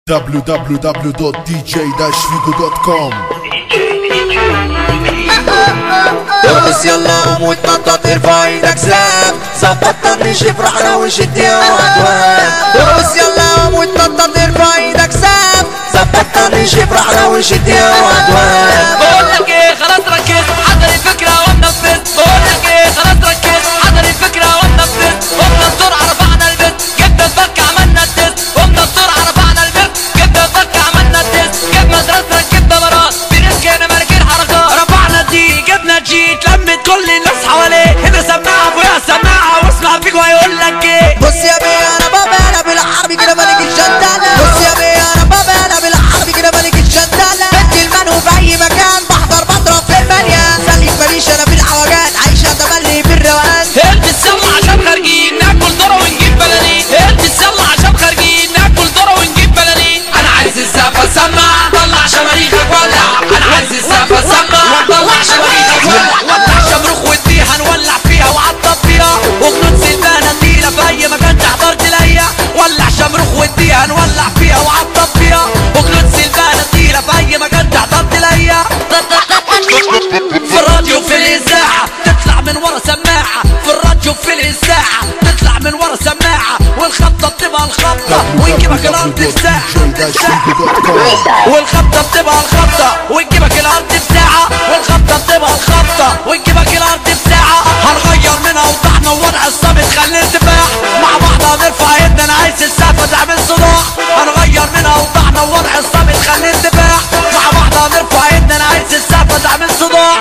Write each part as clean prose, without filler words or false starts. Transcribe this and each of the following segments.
www.dj-figo.com. ارقص يلا قوم واتنطط ارفع ايدك زاب ظبط طنش افرحنا وشد يا واد. ارقص يلا قوم واتنطط ارفع ايدك زاب ظبط طنش افرحنا وشد يا واد. بقولك ايه خلاص ركز حضر الفكرة وننفذ. بقولك ايه خلاص ركز حضر الفكرة وننفذ. قمنا بسرعة رفعنا البيت جبنا الفك عملنا التست. قمنا بسرعة رفعنا البيت جبنا الفك عملنا التست. جبنا مدرسة ركبنا مرات بنركن مراكين حركات. رفعنا دي جبنا جي اتلمت كل الناس حواليه. هنا سماعة فوقها سماعة واسمع فيكو هيقولك ايه. بص يا بيه انا بابا انا بالعربي كده ملك الشندالة. بص يا بيه انا بابا انا بالعربي كده ملك الشندالة. بنت المنو في اي مكان بحضر بضرب في المليان. سلك ماليش انا في الحواجات عايشة تملي في الروقان. البس يلا عشان خارجين ناكل ذرة ونجيب بلالين. البس يلا عشان خارجين ناكل ذرة ونجيب بلالين. انا عايز السقفة سمع طلع شماريخك ولع. انا عايز السقفة سمع طلع شماريخك ولع. ولع شمروخ ودي هنولع فيها وعطب فيها. وخلود سلفانة تقيلة في اي مكان تحضرت ليا. ولع شمروخ ودي هنولع فيها وعطب فيها. وخلود سلفانة تقيلة في اي مكان تحضرت ليا. في الراديو في الاذاعة تطلع من ورا سماعة. في الراديو في الاذاعة تطلع من ورا سماعة. والخبطة بتبقى الخبطة ونجيبك الارض في ساعة. والخبطة بتبقى الخبطة ونجيبك الارض في ساعة. والخبطة بتبقى الخبطة ونجيبك الارض في ساعة. هنغير من اوضاعنا ووضع الصامت خلي ارتفاع. مع بعض هنرفع ايدنا انا عايز السقفة تعمل صداع. هنغير من اوضاعنا ووضع الصامت خلي ارتفاع. مع بعض هنرفع ايدنا انا عايز السقفة تعمل صداع.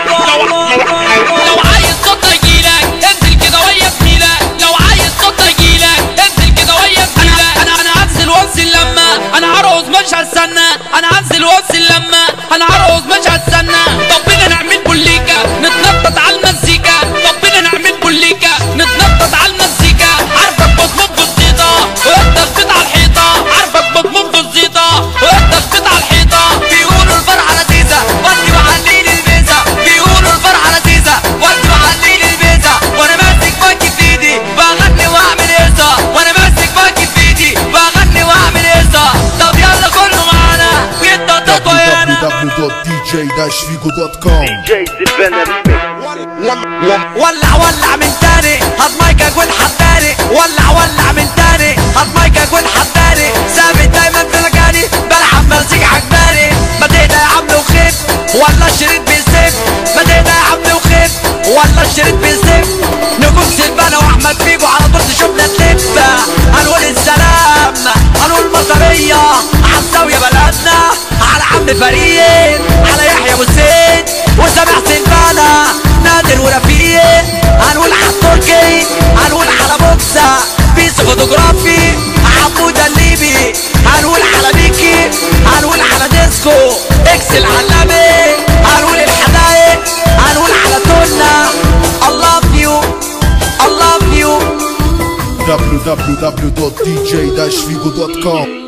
لو عايز صوت يجيلك انزل كده ويا زميلك. لو عايز صوت يجيلك انزل كده ويا زميلك. انا هنزل وانزل لما انا هرقص مش هستنى. انا هنزل وانزل لما انا هرقص مش هستنى. طب بينا نعمل بوليكا نتنطط على المزيكا. طب بينا نعمل بوليكا نتنطط على المزيكا. عارفك بتموت بالزيطة وانت خبيط على الحيطة. عارفك بتموت بالزيطة وانت خبيط على الحيطة. بيقولوا الفرحة لذيذة ودي وعليلي البيزة. بيقولوا الفرحة لذيذة ودي وعليلي البيزة. وانا ماسك باكي في ايدي بغني واعمل هيصة. وانا ماسك باكي في ايدي بغني واعمل هيصة. طب يلا كله معانا ويتنطط ويانا. www.dj-figo.com. ولع ولع من تاني هات مايكك والحداني. ولع ولع من تاني هات مايكك والحداني. ثابت دايما في مكاني بلعب مزيكا عجباني. ما تهدى يا عم وخف ولا الشريط بيسف. ما تهدى يا عم وخف ولا الشريط بيسف. نجوم سلفانة واحمد فيجو على طول تشوفنا تلف. هنقول السلام هنقول مطرية عالزاوية بلدنا. على عم فريد على يحيى ابو زيد وسامح سلفانة نادر ورفيق. هنقول على التركي هنقول على بوكسة بيس فوتوغرافي عبودة الليبي. هنقول على ميكي هنقول على ديسكو اكس العلامي. هنقول الحدايق هنقول على تونا. I love you I love you. www.dj-figo.com.